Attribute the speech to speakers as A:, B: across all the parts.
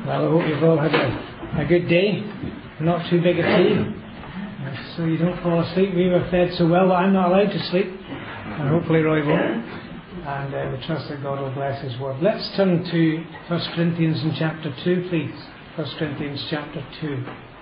A: Well, I hope you've all had a good day. Not too big a tea, so you don't fall asleep. We were fed so well that I'm not allowed to sleep, and hopefully Roy won't. And we trust that God will bless His word. Let's turn to 1 Corinthians in chapter 2, please. 1 Corinthians chapter 2.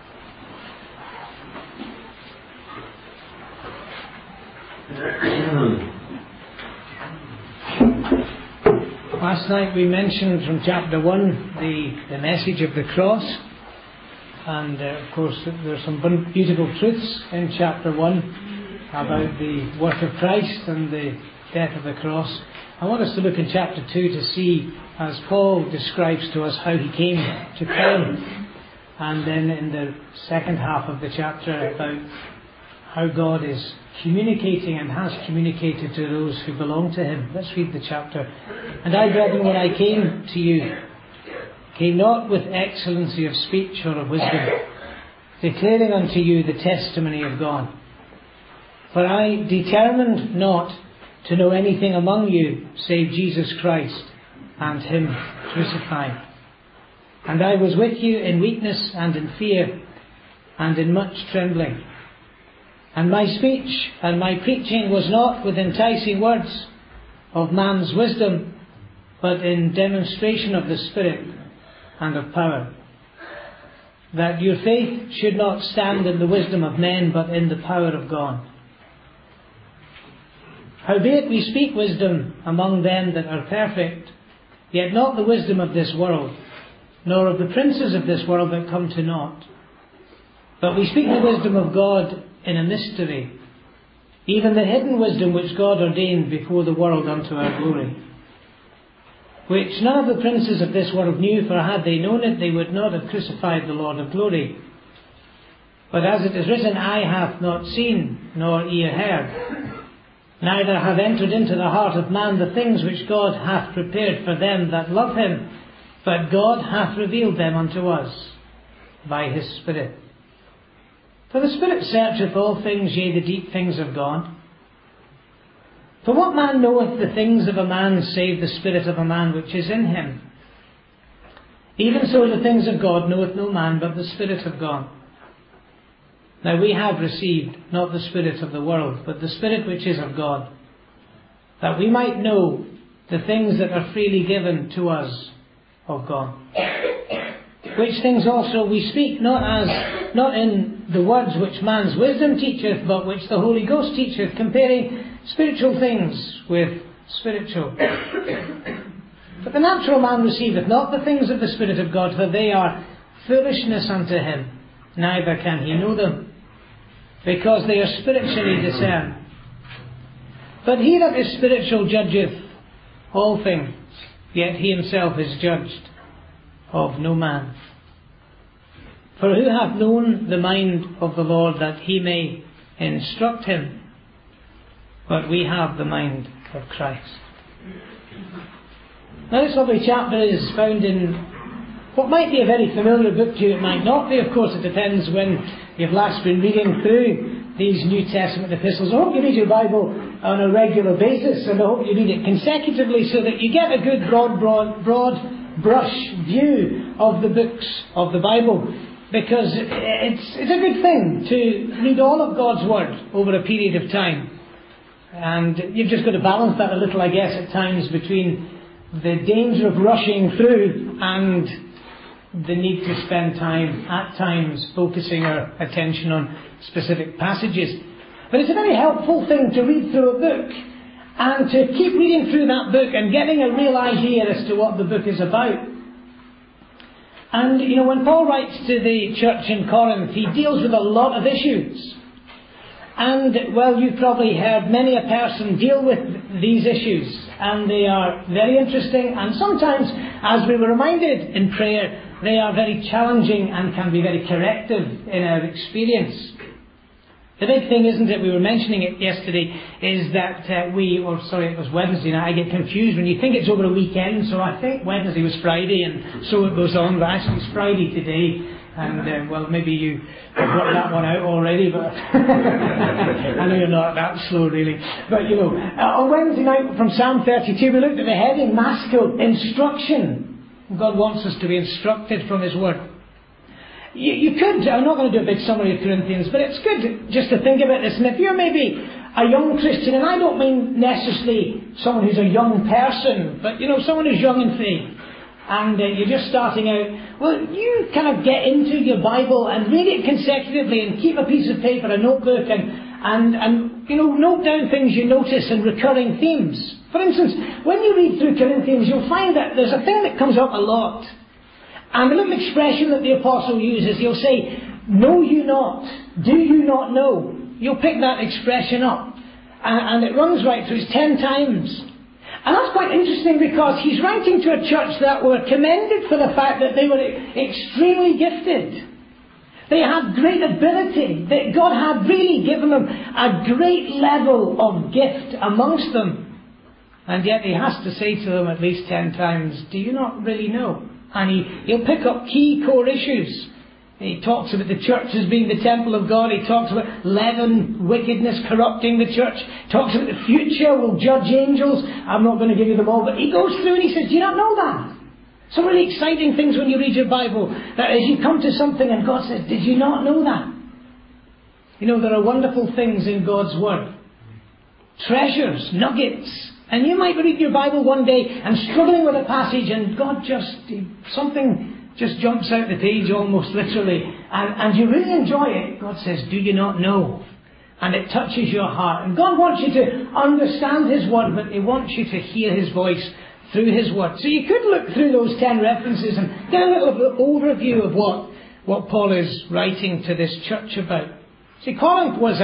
A: Last night we mentioned from chapter 1 the message of the cross, and of course there's some beautiful truths in chapter 1 about the work of Christ and the death of the cross. I want us to look in chapter 2 to see, as Paul describes to us, how he came to come, and then in the second half of the chapter about how God is communicating and has communicated to those who belong to Him. Let's read the chapter. And I, brethren, when I came to you, came not with excellency of speech or of wisdom, declaring unto you the testimony of God. For I determined not to know anything among you save Jesus Christ and Him crucified. And I was with you in weakness and in fear and in much trembling. And my speech and my preaching was not with enticing words of man's wisdom, but in demonstration of the Spirit and of power, that your faith should not stand in the wisdom of men, but in the power of God. Howbeit we speak wisdom among them that are perfect, yet not the wisdom of this world, nor of the princes of this world that come to naught. But we speak the wisdom of God in a mystery, even the hidden wisdom which God ordained before the world unto our glory, which none of the princes of this world knew, for had they known it, they would not have crucified the Lord of glory. But as it is written, eye hath not seen, nor ear heard, neither have entered into the heart of man the things which God hath prepared for them that love Him, but God hath revealed them unto us by His Spirit. For the Spirit searcheth all things, yea, the deep things of God. For what man knoweth the things of a man, save the spirit of a man which is in him? Even so the things of God knoweth no man, but the Spirit of God. Now we have received not the spirit of the world, but the Spirit which is of God, that we might know the things that are freely given to us of God. Which things also we speak, not in the words which man's wisdom teacheth, but which the Holy Ghost teacheth, comparing spiritual things with spiritual. But the natural man receiveth not the things of the Spirit of God, for they are foolishness unto him, neither can he know them, because they are spiritually discerned. But he that is spiritual judgeth all things, yet he himself is judged of no man. For who hath known the mind of the Lord, that he may instruct him? But we have the mind of Christ. Now this lovely chapter is found in what might be a very familiar book to you. It might not be, of course. It depends when you've last been reading through these New Testament epistles. I hope you read your Bible on a regular basis, and I hope you read it consecutively, so that you get a good broad brush view of the books of the Bible. Because it's a good thing to read all of God's Word over a period of time. And you've just got to balance that a little, I guess, at times, between the danger of rushing through and the need to spend time, at times, focusing our attention on specific passages. But it's a very helpful thing to read through a book and to keep reading through that book and getting a real idea as to what the book is about. And, when Paul writes to the church in Corinth, he deals with a lot of issues. And, well, you've probably heard many a person deal with these issues. And they are very interesting. And sometimes, as we were reminded in prayer, they are very challenging and can be very corrective in our experience. The big thing, isn't it, we were mentioning it yesterday, is that it was Wednesday night. I get confused when you think it's over a weekend, so I think Wednesday was Friday, and so it goes on, but actually it's Friday today, and well, maybe you have worked that one out already, but I know you're not that slow really. But on Wednesday night from Psalm 32, we looked at the heading, Maskil, Instruction. God wants us to be instructed from His Word. You could, I'm not going to do a big summary of Corinthians, but it's good just to think about this. And if you're maybe a young Christian, and I don't mean necessarily someone who's a young person, but someone who's young in faith, and you're just starting out, well, you kind of get into your Bible and read it consecutively and keep a piece of paper, a notebook, and note down things you notice and recurring themes. For instance, when you read through Corinthians, you'll find that there's a thing that comes up a lot. And the little expression that the apostle uses, he'll say, know you not, do you not know? You'll pick that expression up. And it runs right through, it's 10 times. And that's quite interesting because he's writing to a church that were commended for the fact that they were extremely gifted. They had great ability. That God had really given them a great level of gift amongst them. And yet he has to say to them at least 10 times, do you not really know? And he'll pick up key core issues. He talks about the church as being the temple of God. He talks about leaven, wickedness corrupting the church. Talks about the future will judge angels. I'm not going to give you them all, but he goes through and he says, do you not know that? Some really exciting things when you read your Bible, that as you come to something and God says, did you not know that? There are wonderful things in God's Word. Treasures, nuggets. And you might read your Bible one day and struggling with a passage and God something just jumps out the page almost literally. And you really enjoy it. God says, do you not know? And it touches your heart. And God wants you to understand His Word, but He wants you to hear His voice through His Word. So you could look through those 10 references and get a little overview of what Paul is writing to this church about. See, Corinth was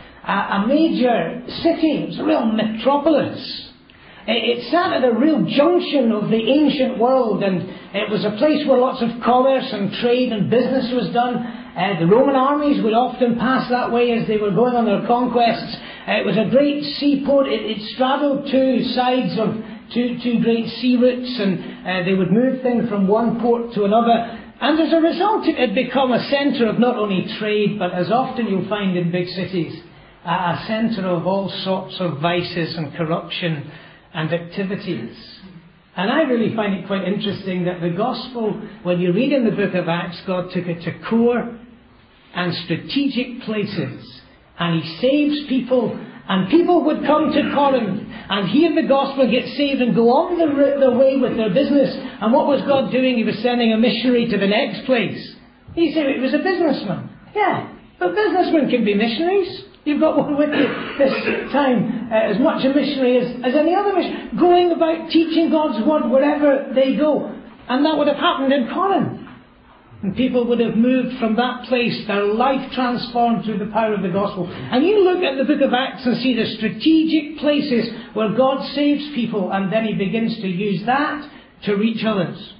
A: a major city. It was a real metropolis. It sat at a real junction of the ancient world, and it was a place where lots of commerce and trade and business was done. The Roman armies would often pass that way as they were going on their conquests. It was a great seaport. It straddled two sides of two great sea routes, and they would move things from one port to another. And as a result, it had become a centre of not only trade, but as often you'll find in big cities, a centre of all sorts of vices and corruption and activities. And I really find it quite interesting that the gospel, when you read in the book of Acts, God took it to core and strategic places. And He saves people, and people would come to Corinth and hear the gospel, get saved, and go on their way with their business. And what was God doing? He was sending a missionary to the next place. He said it was a businessman. Yeah, but businessmen can be missionaries. You've got one with you this time, as much a missionary as any other missionary, going about teaching God's Word wherever they go. And that would have happened in Corinth. And people would have moved from that place, their life transformed through the power of the gospel. And you look at the book of Acts and see the strategic places where God saves people, and then He begins to use that to reach others.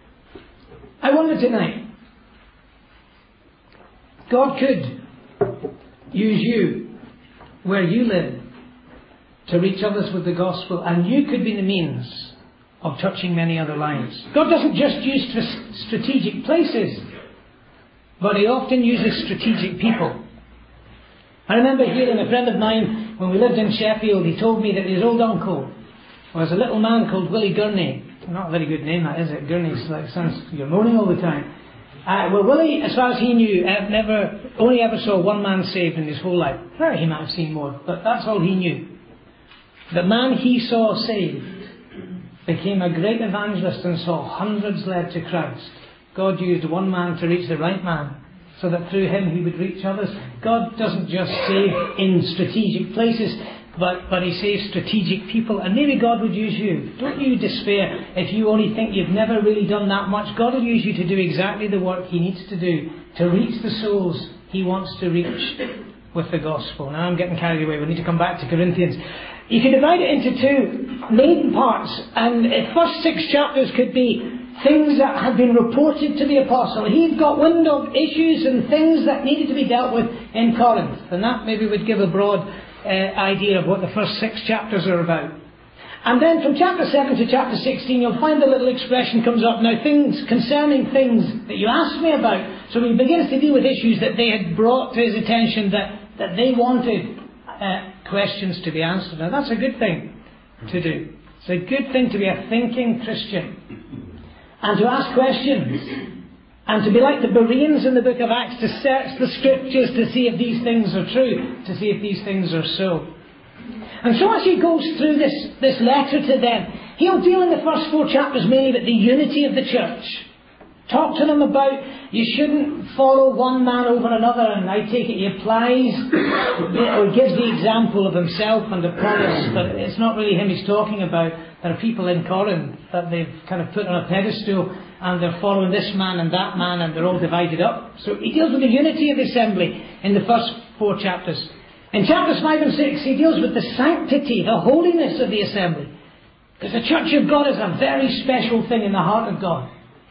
A: I wonder tonight, God could use you where you live to reach others with the gospel, and you could be the means of touching many other lives. God doesn't just use strategic places, but He often uses strategic people. I remember hearing a friend of mine when we lived in Sheffield. He told me that his old uncle was a little man called Willie Gurney. Not a very good name, that is it? Gurney's like sounds you're moaning all the time. Well, Willie, as far as he knew, only ever saw one man saved in his whole life. Well, he might have seen more, but that's all he knew. The man he saw saved became a great evangelist and saw hundreds led to Christ. God used one man to reach the right man, so that through him He would reach others. God doesn't just save in strategic places, but He saves strategic people. And maybe God would use you. Don't you despair if you only think you've never really done that much. God will use you to do exactly the work He needs to do to reach the souls He wants to reach with the gospel. Now I'm getting carried away. We need to come back to Corinthians. You can divide it into two main parts, and the first 6 chapters could be things that had been reported to the apostle. He'd got wind of issues and things that needed to be dealt with in Corinth, and that maybe would give a broad idea of what the first 6 chapters are about. And then from chapter 7 to chapter 16 you'll find the little expression comes up, now things concerning things that you asked me about. So he begins to deal with issues that they had brought to his attention that they wanted questions to be answered. Now that's a good thing to do. It's a good thing to be a thinking Christian. and to ask questions, and to be like the Bereans in the book of Acts, to search the scriptures to see if these things are true, to see if these things are so. And so as he goes through this letter to them, he'll deal in the first 4 chapters mainly with the unity of the church. Talk to them about you shouldn't follow one man over another, and I take it he applies or gives the example of himself and Apollos, but it's not really him he's talking about. There are people in Corinth that they've kind of put on a pedestal, and they're following this man and that man, and they're all divided up. So he deals with the unity of the assembly in the first 4 chapters. In chapters 5 and 6 he deals with the sanctity, the holiness of the assembly. Because the church of God is a very special thing in the heart of God.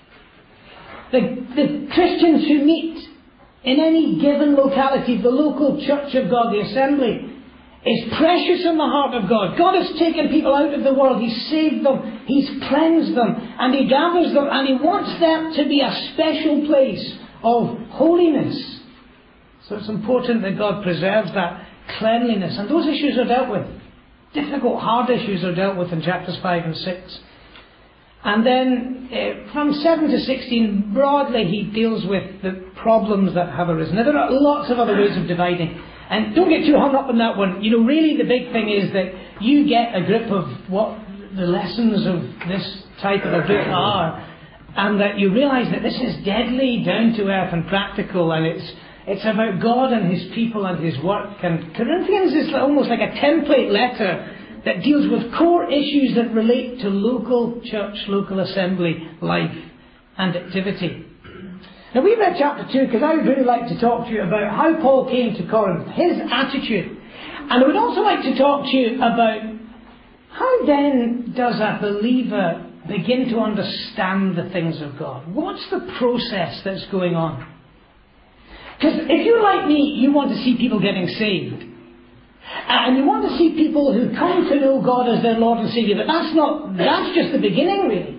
A: The Christians who meet in any given locality, the local church of God, the assembly, is precious in the heart of God. God has taken people out of the world. He's saved them. He's cleansed them. And He gathers them. And He wants them to be a special place of holiness. So it's important that God preserves that cleanliness. And those issues are dealt with. Difficult, hard issues are dealt with in chapters 5 and 6. And then from 7 to 16, broadly he deals with the problems that have arisen. Now there are lots of other ways of dividing. And don't get too hung up on that one. You know, really the big thing is that you get a grip of what the lessons of this type of a book are. And that you realise that this is deadly down to earth and practical. And it's about God and His people and His work. And Corinthians is almost like a template letter that deals with core issues that relate to local church, local assembly life and activity. Now we read chapter 2 because I would really like to talk to you about how Paul came to Corinth, his attitude. And I would also like to talk to you about how then does a believer begin to understand the things of God? What's the process that's going on? Because if you're like me, you want to see people getting saved. And you want to see people who come to know God as their Lord and Saviour. But that's just the beginning, really.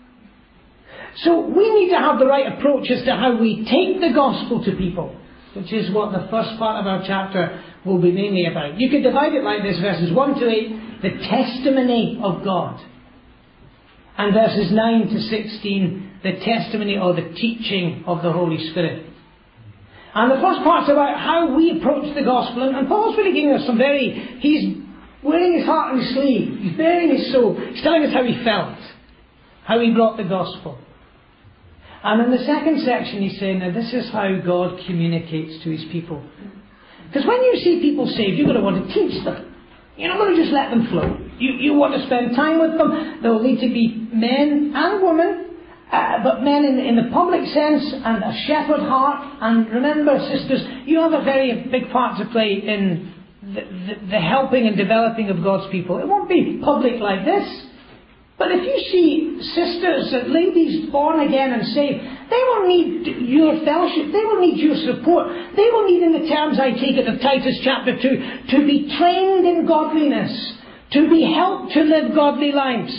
A: So we need to have the right approach as to how we take the gospel to people, which is what the first part of our chapter will be mainly about. You could divide it like this, verses 1 to 8, the testimony of God. And verses 9 to 16, the testimony or the teaching of the Holy Spirit. And the first part's about how we approach the gospel. And Paul's really giving us he's wearing his heart on his sleeve. He's bearing his soul. He's telling us how he felt. How he brought the gospel. And in the second section he's saying, now this is how God communicates to His people. Because when you see people saved, you're going to want to teach them. You're not going to just let them flow. You want to spend time with them. There will need to be men and women. But men in the public sense and a shepherd heart. And remember, sisters, you have a very big part to play in the helping and developing of God's people. It won't be public like this. But if you see sisters, ladies born again and saved, they will need your fellowship. They will need your support. They will need, in the terms I take it of Titus chapter 2, to be trained in godliness. To be helped to live godly lives.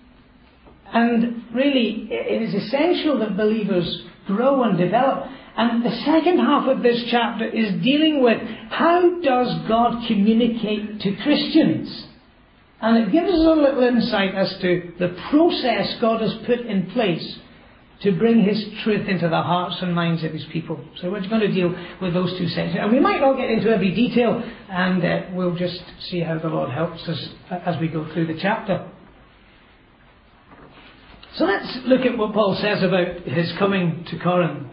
A: And really, it is essential that believers grow and develop. And the second half of this chapter is dealing with how does God communicate to Christians? And it gives us a little insight as to the process God has put in place to bring His truth into the hearts and minds of His people. So we're going to deal with those two sections. And we might not get into every detail, and we'll just see how the Lord helps us as we go through the chapter. So let's look at what Paul says about his coming to Corinth.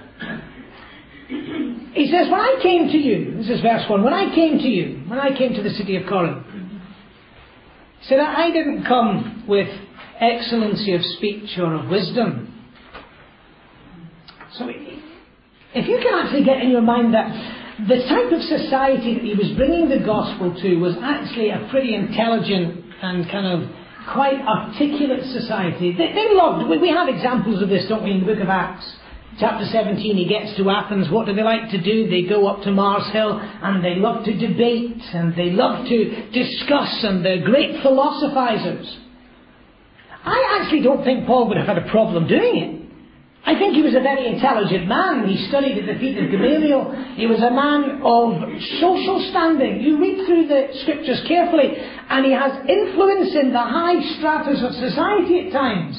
A: He says, when I came to you, this is verse 1, when I came to the city of Corinth, he said, I didn't come with excellency of speech or of wisdom. So if you can actually get in your mind that the type of society that he was bringing the gospel to was actually a pretty intelligent and kind of quite articulate society. They loved, we have examples of this, don't we, in the book of Acts. Chapter 17, he gets to Athens. What do they like to do? They go up to Mars Hill and they love to debate and they love to discuss, and they're great philosophizers. I actually don't think Paul would have had a problem doing it. I think he was a very intelligent man. He studied at the feet of Gamaliel. He was a man of social standing. You read through the scriptures carefully, and he has influence in the high stratas of society at times.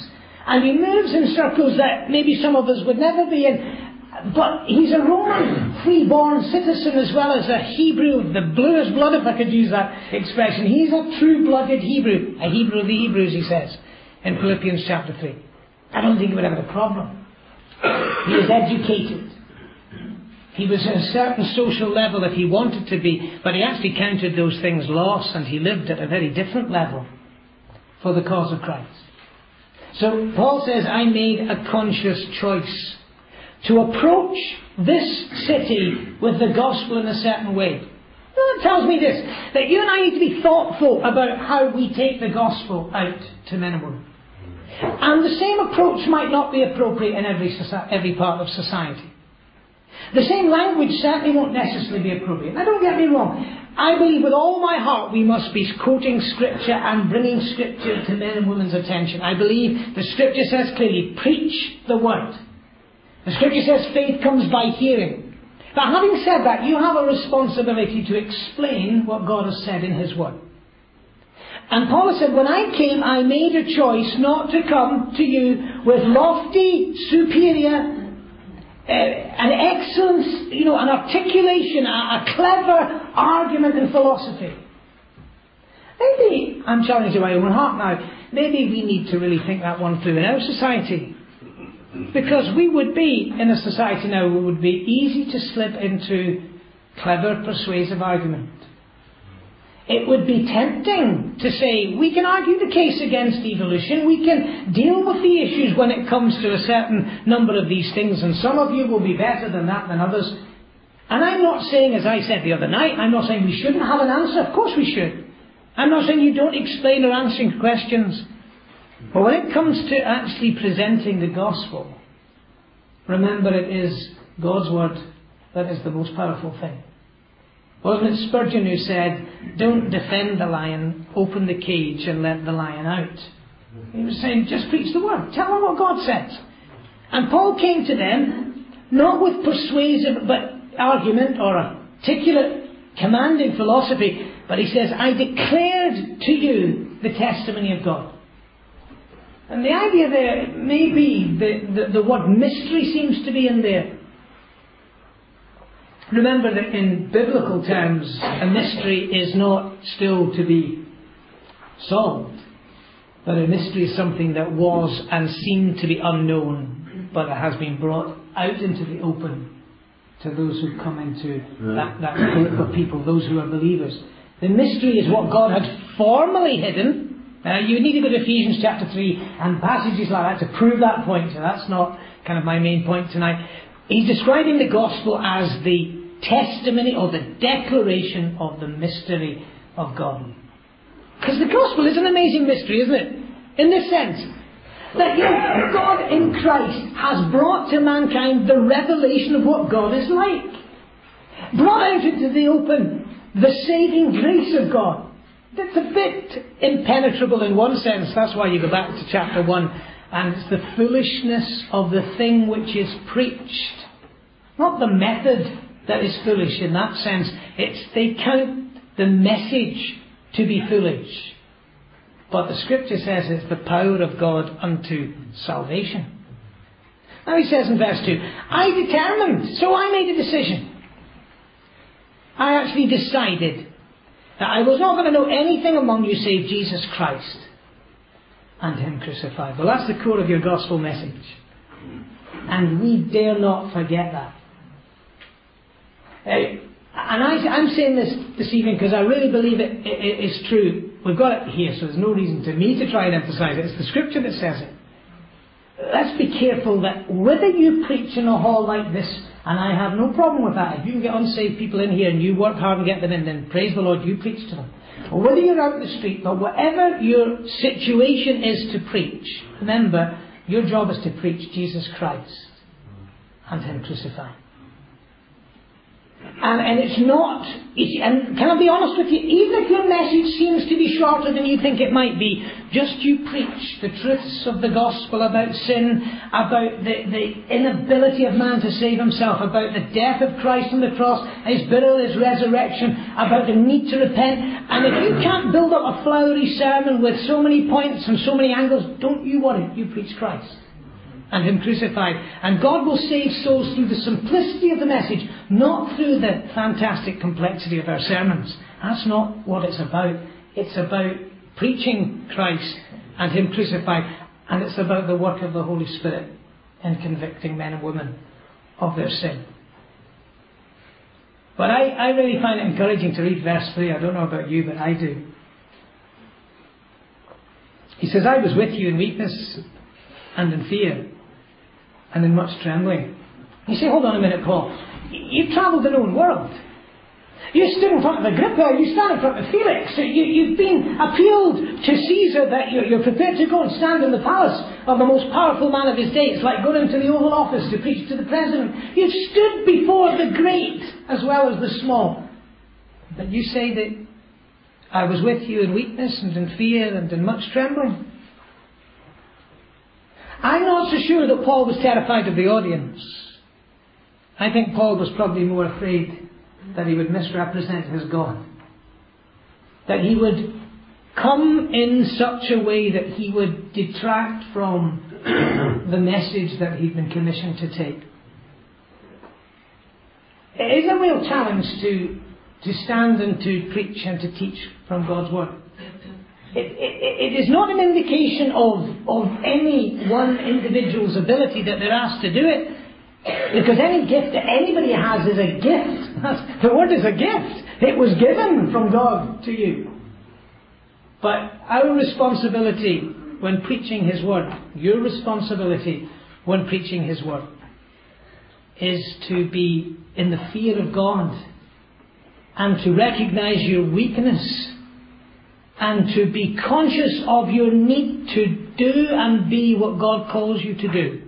A: And he moves in circles that maybe some of us would never be in. But he's a Roman free-born citizen as well as a Hebrew of the bluest blood, if I could use that expression. He's a true-blooded Hebrew, a Hebrew of the Hebrews, he says, in Philippians chapter 3. I don't think he would have a problem. He was educated. He was at a certain social level if he wanted to be, but he actually counted those things loss, and he lived at a very different level for the cause of Christ. So Paul says, I made a conscious choice to approach this city with the gospel in a certain way. Well, it tells me this, that you and I need to be thoughtful about how we take the gospel out to men and women. And the same approach might not be appropriate in every part of society. The same language certainly won't necessarily be appropriate. Now don't get me wrong. I believe with all my heart we must be quoting Scripture and bringing Scripture to men and women's attention. I believe the Scripture says clearly, preach the word. The Scripture says faith comes by hearing. But having said that, you have a responsibility to explain what God has said in His Word. And Paul said, when I came, I made a choice not to come to you with lofty, superior, an excellence, an articulation, a clever argument and philosophy. Maybe, I'm challenging my own heart now, maybe we need to really think that one through in our society. Because we would be, in a society now, it would be easy to slip into clever, persuasive argument. It would be tempting to say, we can argue the case against evolution, we can deal with the issues when it comes to a certain number of these things, and some of you will be better than that than others. And I'm not saying, as I said the other night, I'm not saying we shouldn't have an answer. Of course we should. I'm not saying you don't explain or answering questions. But when it comes to actually presenting the gospel, remember it is God's word that is the most powerful thing. Wasn't it Spurgeon who said, don't defend the lion, open the cage and let the lion out? He was saying, just preach the word. Tell them what God says. And Paul came to them, not with persuasive but argument or articulate, commanding philosophy, but he says, I declared to you the testimony of God. And the idea there may be the word mystery seems to be in there. Remember that in biblical terms, a mystery is not still to be solved. But a mystery is something that was and seemed to be unknown, but it has been brought out into the open to those who come into that group of people, those who are believers. The mystery is what God had formerly hidden. You need to go to Ephesians chapter 3 and passages like that to prove that point. So that's not kind of my main point tonight. He's describing the gospel as the testimony or the declaration of the mystery of God. Because the gospel is an amazing mystery, isn't it? In this sense, that God in Christ has brought to mankind the revelation of what God is like. Brought out into the open the saving grace of God. That's a bit impenetrable in one sense. That's why you go back to chapter 1. And it's the foolishness of the thing which is preached. Not the method that is foolish in that sense. It's they count the message to be foolish. But the scripture says it's the power of God unto salvation. Now he says in verse 2, I determined, so I made a decision. I actually decided that I was not going to know anything among you save Jesus Christ and Him crucified. Well, that's the core of your gospel message. And we dare not forget that. And I'm saying this evening because I really believe it is true. We've got it here, so there's no reason to me to try and emphasize it. It's the scripture that says it. Let's be careful that whether you preach in a hall like this, and I have no problem with that, if you can get unsaved people in here and you work hard and get them in, then praise the Lord, you preach to them. Or whether you're out in the street, but whatever your situation is to preach, remember, your job is to preach Jesus Christ and Him crucified. And it's not, and can I be honest with you, even if your message seems to be shorter than you think it might be, just you preach the truths of the gospel about sin, about the inability of man to save himself, about the death of Christ on the cross, his burial, his resurrection, about the need to repent. And if you can't build up a flowery sermon with so many points and so many angles, don't you worry, you preach Christ and Him crucified. And God will save souls through the simplicity of the message, not through the fantastic complexity of our sermons. That's not what it's about. It's about preaching Christ and Him crucified. And it's about the work of the Holy Spirit in convicting men and women of their sin. But I really find it encouraging to read verse 3. I don't know about you, but I do. He says, I was with you in weakness and in fear and in much trembling. You say, hold on a minute, Paul. You've travelled the known world. You stood in front of Agrippa, you stand in front of Felix, you've been appealed to Caesar that you're prepared to go and stand in the palace of the most powerful man of his day. It's like going into the Oval Office to preach to the president. You've stood before the great as well as the small. But you say that I was with you in weakness and in fear and in much trembling. I'm not so sure that Paul was terrified of the audience. I think Paul was probably more afraid that he would misrepresent his God. That he would come in such a way that he would detract from the message that he'd been commissioned to take. It is a real challenge to stand and to preach and to teach from God's Word. It is not an indication of any one individual's ability that they're asked to do it. Because any gift that anybody has is a gift. The Word is a gift. It was given from God to you. But our responsibility when preaching His Word, your responsibility when preaching His Word, is to be in the fear of God and to recognize your weakness and to be conscious of your need to do and be what God calls you to do.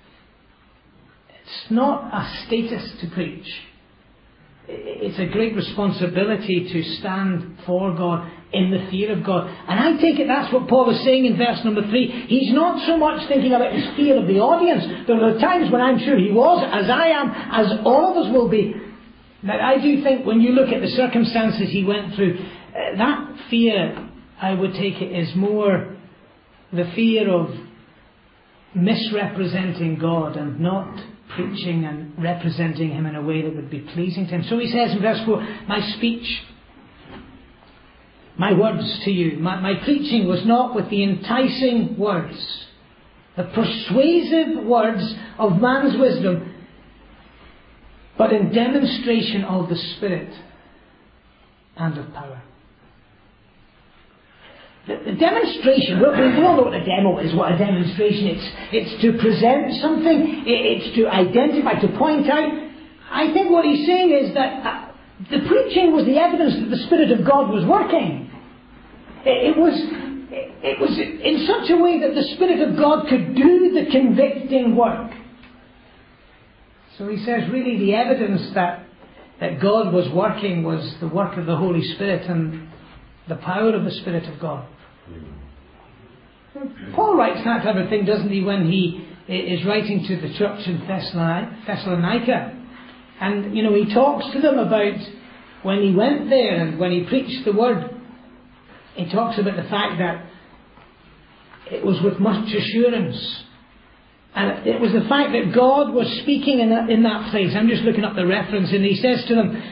A: It's not a status to preach. It's a great responsibility to stand for God in the fear of God. And I take it that's what Paul is saying in verse number 3. He's not so much thinking about his fear of the audience. There are times when I'm sure he was, as I am, as all of us will be. But I do think when you look at the circumstances he went through, that fear, I would take it, is more the fear of misrepresenting God and not preaching and representing Him in a way that would be pleasing to Him. So he says in verse 4, my speech, my words to you, my preaching was not with the enticing words, the persuasive words of man's wisdom, but in demonstration of the Spirit and of power. The demonstration, we all know what a demo is, what a demonstration is. It's to present something, it's to identify, to point out. I think what he's saying is that the preaching was the evidence that the Spirit of God was working. It was in such a way that the Spirit of God could do the convicting work. So he says really the evidence that God was working was the work of the Holy Spirit and the power of the Spirit of God. Paul writes that type of thing, doesn't he, when he is writing to the church in Thessalonica. And, he talks to them about when he went there and when he preached the Word. He talks about the fact that it was with much assurance. And it was the fact that God was speaking in that place. I'm just looking up the reference, and he says to them,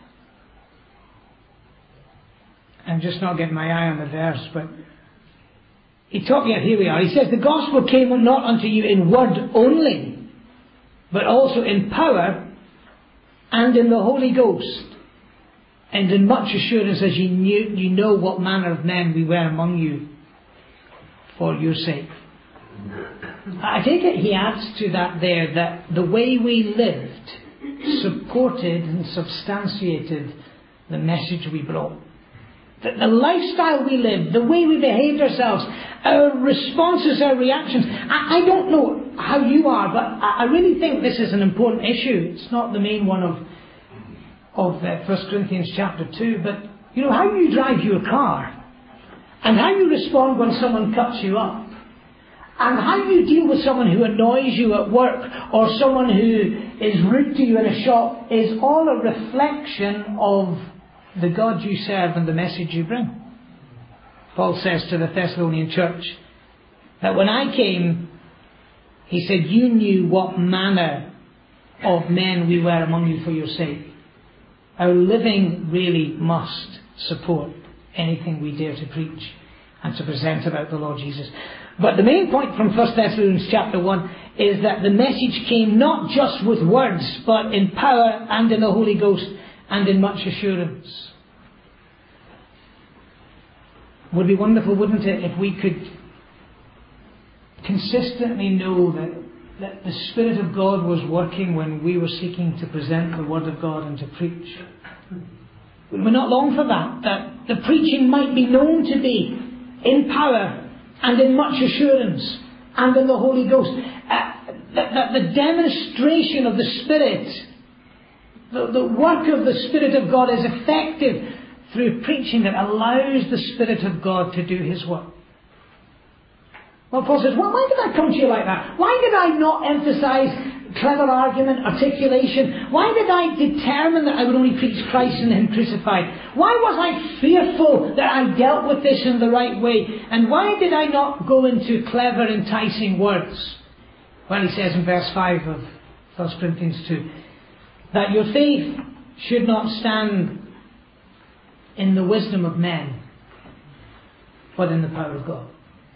A: I'm just not getting my eye on the verse, but here we are. He says, the gospel came not unto you in word only, but also in power and in the Holy Ghost, and in much assurance, as you know what manner of men we were among you for your sake. I take it he adds to that there that the way we lived supported and substantiated the message we brought. The lifestyle we lived, the way we behaved ourselves, our responses, our reactions. I don't know how you are, but I really think this is an important issue. It's not the main one 1 Corinthians chapter 2, but you know, how you drive your car, and how you respond when someone cuts you up, and how you deal with someone who annoys you at work, or someone who is rude to you in a shop, is all a reflection of the God you serve and the message you bring. Paul says to the Thessalonian church that when I came, he said, you knew what manner of men we were among you for your sake. Our living really must support anything we dare to preach and to present about the Lord Jesus. But the main point from 1 Thessalonians chapter 1 is that the message came not just with words, but in power and in the Holy Ghost and in much assurance. It would be wonderful, wouldn't it, if we could consistently know that the Spirit of God was working when we were seeking to present the Word of God and to preach. We're not long for that the preaching might be known to be in power and in much assurance and in the Holy Ghost. That the demonstration of the Spirit, the work of the Spirit of God is effective through preaching that allows the Spirit of God to do His work. Well, Paul says, why did I come to you like that? Why did I not emphasize clever argument, articulation? Why did I determine that I would only preach Christ and Him crucified? Why was I fearful that I dealt with this in the right way? And why did I not go into clever, enticing words? Well, he says in verse 5 of 1 Corinthians 2, that your faith should not stand in the wisdom of men, but in the power of God.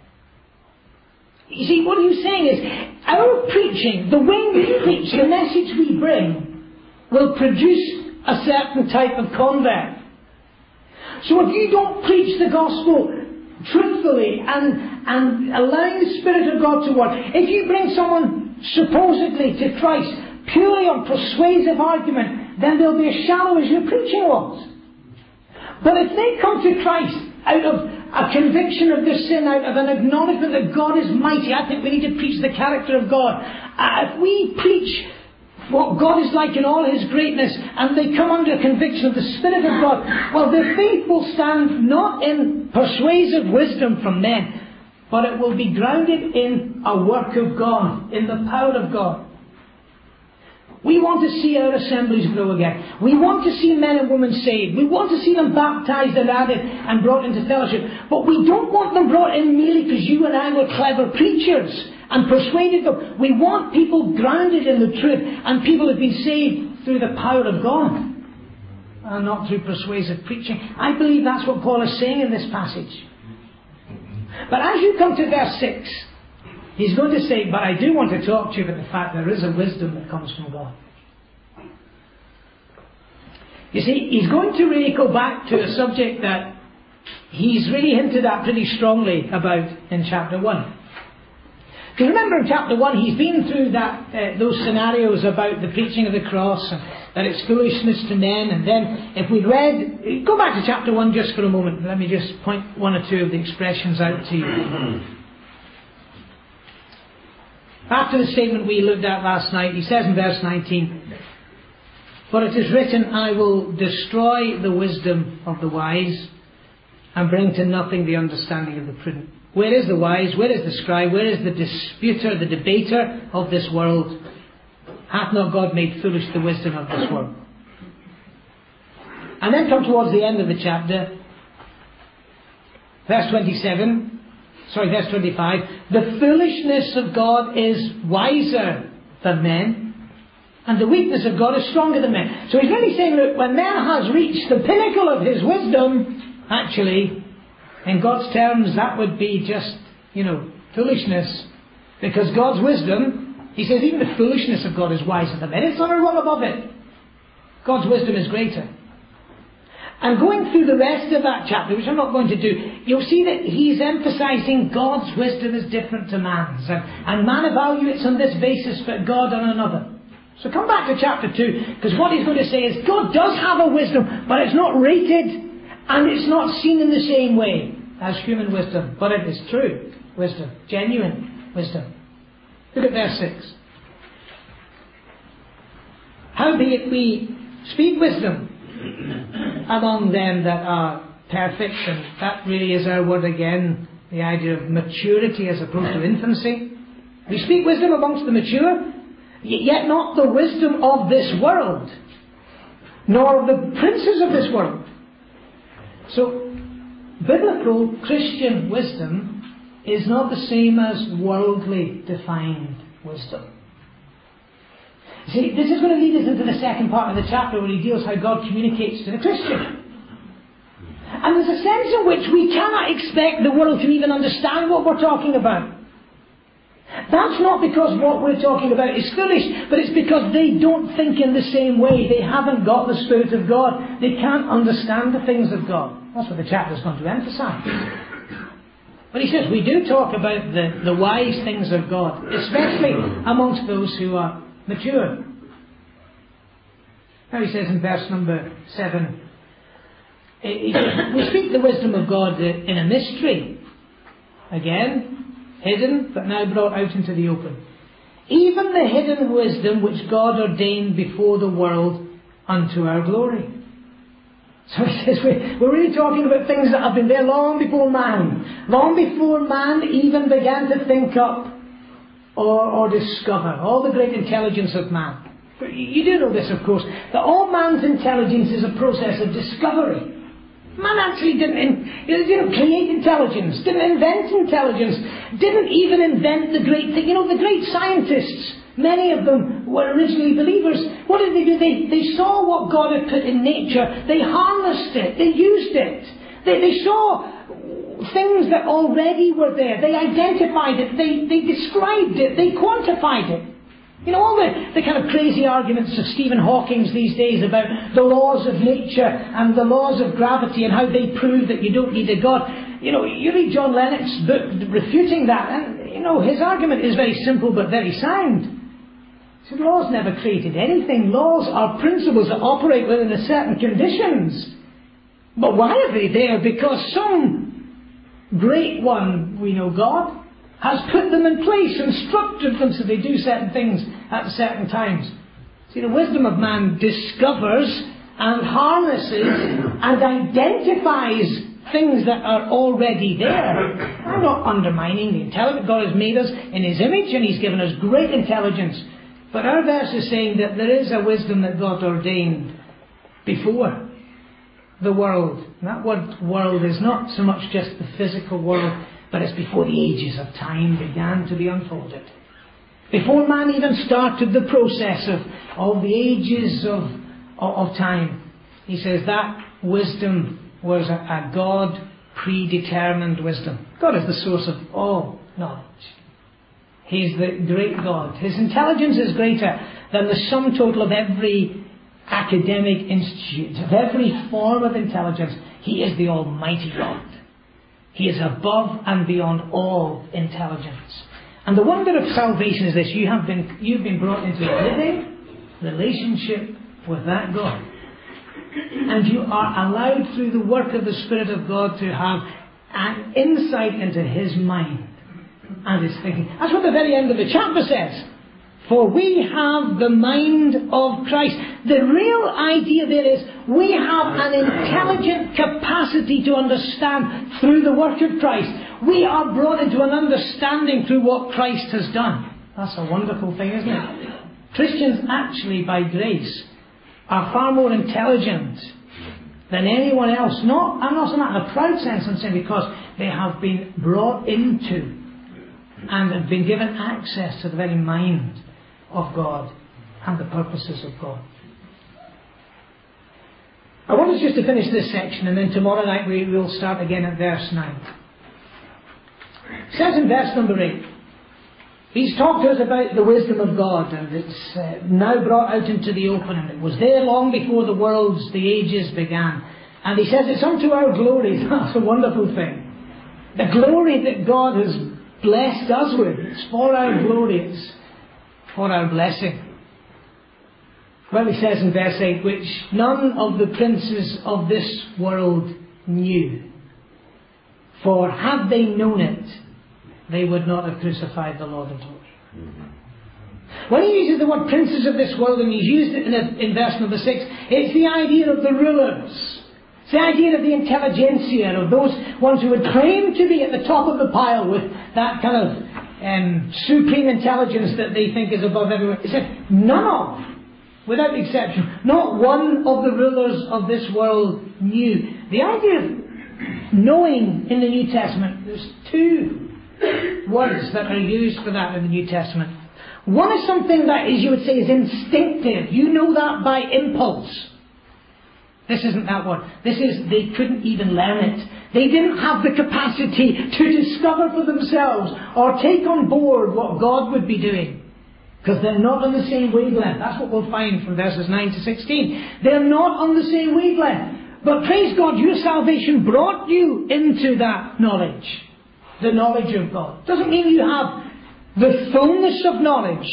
A: You see, what he's saying is, our preaching, the way we preach, the message we bring, will produce a certain type of convert. So if you don't preach the gospel truthfully and allowing the Spirit of God to work, if you bring someone supposedly to Christ purely on persuasive argument, then they'll be as shallow as your preaching was. But if they come to Christ out of a conviction of their sin, out of an acknowledgement that God is mighty, I think we need to preach the character of God. If we preach what God is like in all His greatness, and they come under a conviction of the Spirit of God, well, their faith will stand not in persuasive wisdom from men, but it will be grounded in a work of God, in the power of God. We want to see our assemblies grow again. We want to see men and women saved. We want to see them baptized and added and brought into fellowship. But we don't want them brought in merely because you and I were clever preachers and persuaded them. We want people grounded in the truth and people who have been saved through the power of God and not through persuasive preaching. I believe that's what Paul is saying in this passage. But as you come to verse 6, he's going to say, but I do want to talk to you about the fact there is a wisdom that comes from God. You see, he's going to really go back to a subject that he's really hinted at pretty strongly about in chapter 1. Because remember in chapter 1 he's been through those scenarios about the preaching of the cross and that it's foolishness to men. And then if we'd read, go back to chapter 1 just for a moment. Let me just point one or two of the expressions out to you. After the statement we looked at last night, he says in verse 19, for it is written, I will destroy the wisdom of the wise and bring to nothing the understanding of the prudent. Where is the wise? Where is the scribe? Where is the disputer, the debater of this world? Hath not God made foolish the wisdom of this world? And then come towards the end of the chapter, verse 25. The foolishness of God is wiser than men, and the weakness of God is stronger than men. So he's really saying, look, when man has reached the pinnacle of his wisdom, actually, in God's terms, that would be just, foolishness. Because God's wisdom, he says, even the foolishness of God is wiser than men. It's not a rung above it. God's wisdom is greater. And going through the rest of that chapter, which I'm not going to do, you'll see that he's emphasizing God's wisdom is different to man's. And man evaluates on this basis, but God on another. So come back to chapter 2, because what he's going to say is God does have a wisdom, but it's not rated, and it's not seen in the same way as human wisdom. But it is true wisdom, genuine wisdom. Look at verse 6. Howbeit we speak wisdom among them that are perfect, and that really is our word again, the idea of maturity as opposed to infancy. We speak wisdom amongst the mature, yet not the wisdom of this world, nor of the princes of this world. So, biblical Christian wisdom is not the same as worldly defined wisdom. See, this is going to lead us into the second part of the chapter where he deals how God communicates to the Christian. And there's a sense in which we cannot expect the world to even understand what we're talking about. That's not because what we're talking about is foolish, but it's because they don't think in the same way. They haven't got the Spirit of God. They can't understand the things of God. That's what the chapter is going to emphasize. But he says we do talk about the wise things of God, especially amongst those who are mature. Now he says in verse number 7, he says, we speak the wisdom of God in a mystery. Again, hidden, but now brought out into the open. Even the hidden wisdom which God ordained before the world unto our glory. So he says we're really talking about things that have been there long before man. Long before man even began to think up or discover all the great intelligence of man. You do know this, of course, that all man's intelligence is a process of discovery. Man actually didn't create intelligence, didn't invent intelligence, didn't even invent the great thing. The great scientists, many of them were originally believers. What did they do? They saw what God had put in nature. They harnessed it. They used it. They saw things that already were there. They identified it. They described it. They quantified it. All the kind of crazy arguments of Stephen Hawking these days about the laws of nature and the laws of gravity and how they prove that you don't need a God. You read John Lennox's book refuting that, and, his argument is very simple but very sound. He said, laws never created anything. Laws are principles that operate within certain conditions. But why are they there? Because some great one, we know God, has put them in place and structured them so they do certain things at certain times. See, the wisdom of man discovers and harnesses and identifies things that are already there. I'm not undermining the intelligence. God has made us in His image and He's given us great intelligence. But our verse is saying that there is a wisdom that God ordained before the world. And that word world is not so much just the physical world, but it's before the ages of time began to be unfolded. Before man even started the process of the ages of time. He says that wisdom was a God predetermined wisdom. God is the source of all knowledge. He's the great God. His intelligence is greater than the sum total of every academic institute, of every form of intelligence. He is the Almighty God. He is above and beyond all intelligence. And the wonder of salvation is this: you've been brought into a living relationship with that God. And you are allowed through the work of the Spirit of God to have an insight into His mind and His thinking. That's what the very end of the chapter says. For we have the mind of Christ. The real idea there is we have an intelligent capacity to understand through the work of Christ. We are brought into an understanding through what Christ has done. That's a wonderful thing, isn't it? Christians actually, by grace, are far more intelligent than anyone else. I'm not saying that in a proud sense. I'm saying because they have been brought into and have been given access to the very mind of God and the purposes of God. I want us just to finish this section, and then tomorrow night we will start again at verse 9. It says in verse number 8, He's talked to us about the wisdom of God, and it's now brought out into the open, and it was there long before the ages began. And he says it's unto our glory. That's a wonderful thing. The glory that God has blessed us with, it's for our glory, it's for our blessing. Well, he says in verse 8, which none of the princes of this world knew. For had they known it, they would not have crucified the Lord of glory. When he uses the word princes of this world, and he's used it in verse number 6, it's the idea of the rulers. It's the idea of the intelligentsia, of those ones who would claim to be at the top of the pile with that kind of supreme intelligence that they think is above everyone. He said, none of, without exception, not one of the rulers of this world knew. The idea of knowing in the New Testament, there's two words that are used for that in the New Testament. One is something that is, you would say, is instinctive. You know that by impulse. This isn't that one. This is, they couldn't even learn it. They didn't have the capacity to discover for themselves or take on board what God would be doing. Because they're not on the same wavelength. That's what we'll find from verses 9 to 16. They're not on the same wavelength. But praise God, your salvation brought you into that knowledge. The knowledge of God. Doesn't mean you have the fullness of knowledge.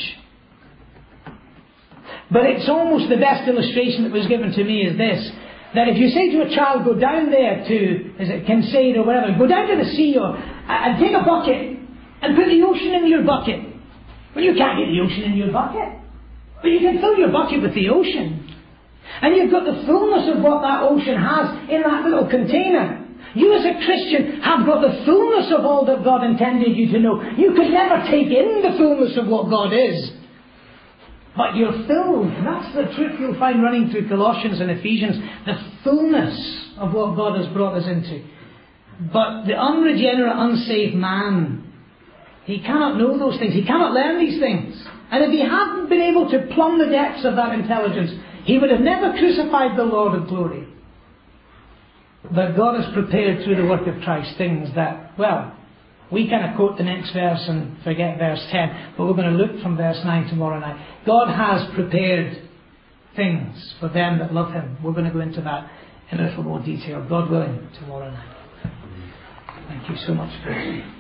A: But it's almost the best illustration that was given to me is this. That if you say to a child, go down there to, is it Kinsaid or whatever, go down to the sea and take a bucket and put the ocean in your bucket. Well, you can't get the ocean in your bucket. But you can fill your bucket with the ocean. And you've got the fullness of what that ocean has in that little container. You as a Christian have got the fullness of all that God intended you to know. You could never take in the fullness of what God is. But you're filled. That's the truth you'll find running through Colossians and Ephesians. The fullness of what God has brought us into. But the unregenerate, unsaved man, he cannot know those things. He cannot learn these things. And if he hadn't been able to plumb the depths of that intelligence, he would have never crucified the Lord of glory. But God has prepared through the work of Christ things that, well, we kind of quote the next verse and forget verse 10, but we're going to look from verse 9 tomorrow night. God has prepared things for them that love Him. We're going to go into that in a little more detail, God willing, tomorrow night. Thank you so much for listening.